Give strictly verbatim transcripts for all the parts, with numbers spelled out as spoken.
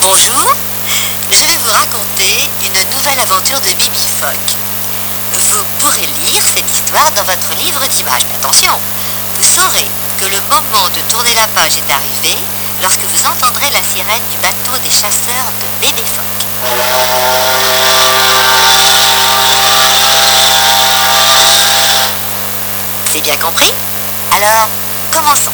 Bonjour, je vais vous raconter une nouvelle aventure de Bibi Phoque. Vous pourrez lire cette histoire dans votre livre d'images, mais attention, vous saurez que le moment de tourner la page est arrivé lorsque vous entendrez la sirène du bateau des chasseurs de bébés phoques. Vous avez bien compris? Alors, commençons.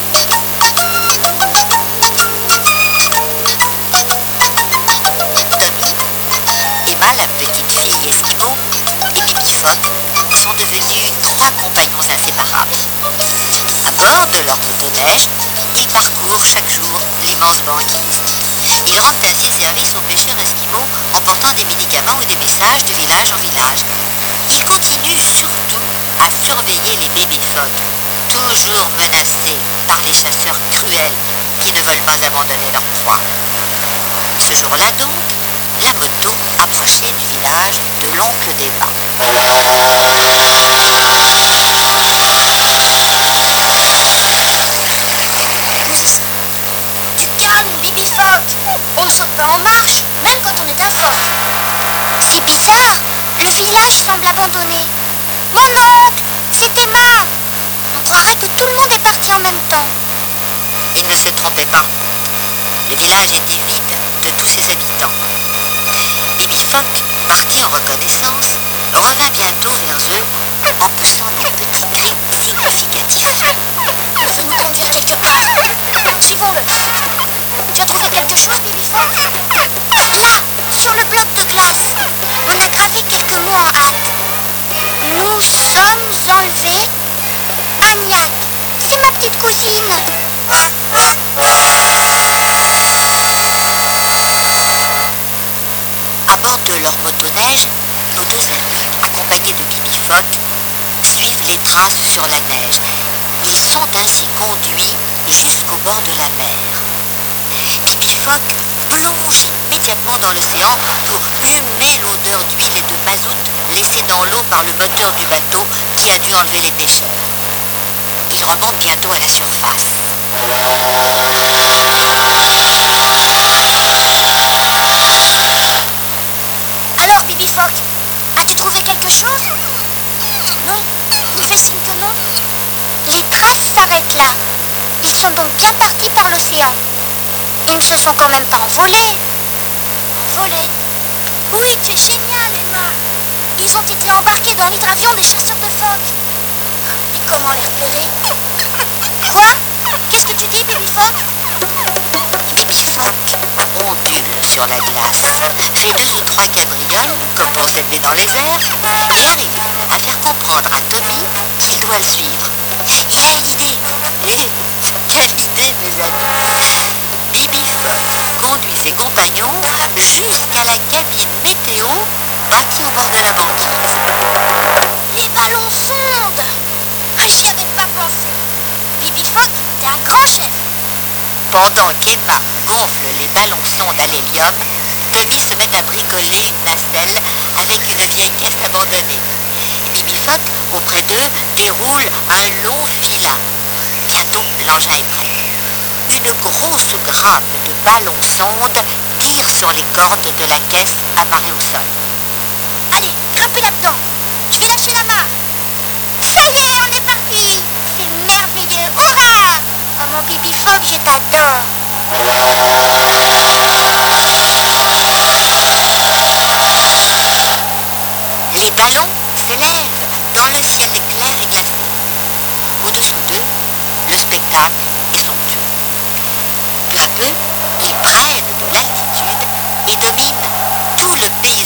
Tommy, Emma la petite fille esquimau et Bibi Phoque sont devenus trois compagnons inséparables. À bord de leur motoneige, ils parcourent chaque jour l'immense banquise. Ils rendent ainsi service aux pêcheurs esquimaux en portant des médicaments ou des messages de village en village. Ils continuent surtout à surveiller les bébés phoques, toujours menacés par les chasseurs cruels qui ne veulent pas abandonner leur proie. Ce jour-là donc, la moto approchait du village de l'oncle d'Emma. Du calme, Bibi Phoque. On ne saute pas en marche, même quand on est un phoque. C'est bizarre, le village semble abandonné. Mon oncle, c'est Emma. On croirait que tout le monde est parti en même temps. Il ne se trompait pas. Le village était vide de tous ses habitants. Bibi Phoque, parti en reconnaissance, revint bientôt vers eux en poussant des petits cris significatifs. Il veut nous conduire quelque part. Suivons-le. Tu as trouvé quelque chose, Bibi Phoque? Là, sur le bloc de glace, on a gravé quelques mots en hâte. Nous sommes enlevés. Agnac, c'est ma petite cousine. À bord de leur motoneige, nos deux amis, accompagnés de Bibi Phoque, suivent les traces sur la neige. Ils sont ainsi conduits jusqu'au bord de la mer. Bibi Phoque plonge immédiatement dans l'océan pour humer l'odeur d'huile et de mazout laissée dans l'eau par le moteur du bateau qui a dû enlever les pêcheurs. Il remonte bientôt à la surface. Alors, Bibi Phoque, as-tu trouvé quelque chose? Non, il fait signe que non. Les traces s'arrêtent là. Ils sont donc bien partis par l'océan. Ils ne se sont quand même pas envolés. Envolés? Oui, tu es génial, Emma. Ils ont été embarqués dans l'hydravion des chasseurs de phoques. Et comment les repérer? Quoi? Qu'est-ce que tu dis, Bibi Phoque? Bibi Phoque ondule sur la glace, fait deux ou trois cabrioles comme pour s'élever dans les airs et arrive à faire comprendre à Tommy qu'il doit le suivre. Il a une idée. Et quelle idée, mes amis! Bibi Phoque conduit ses compagnons jusqu'à la cabine météo bâtie au bord de la banquise. Les ballons sondes! Ah, j'y avais pas pensé. Bibi Phoque, t'es un grand chef. Pendant qu'Emma gonfle les ballons sondes à l'hélium, Tommy se met à bricoler une nacelle avec une vieille caisse abandonnée. Bibi Phoque, auprès d'eux, déroule un long filat. Bientôt, l'engin est prêt. Une grosse grappe de ballons sondes tire sur les cordes de la caisse amarrée au sol. Allez, grimpez là-dedans. Je vais lâcher la main. Ça y est, on est parti. C'est merveilleux. Hurrah! Oh mon Bibi Phoque, je t'adore. Les ballons s'élèvent dans le ciel clair et glacé. Au-dessous d'eux, le spectacle est somptueux. Peu à peu, ils prennent de l'altitude et dominent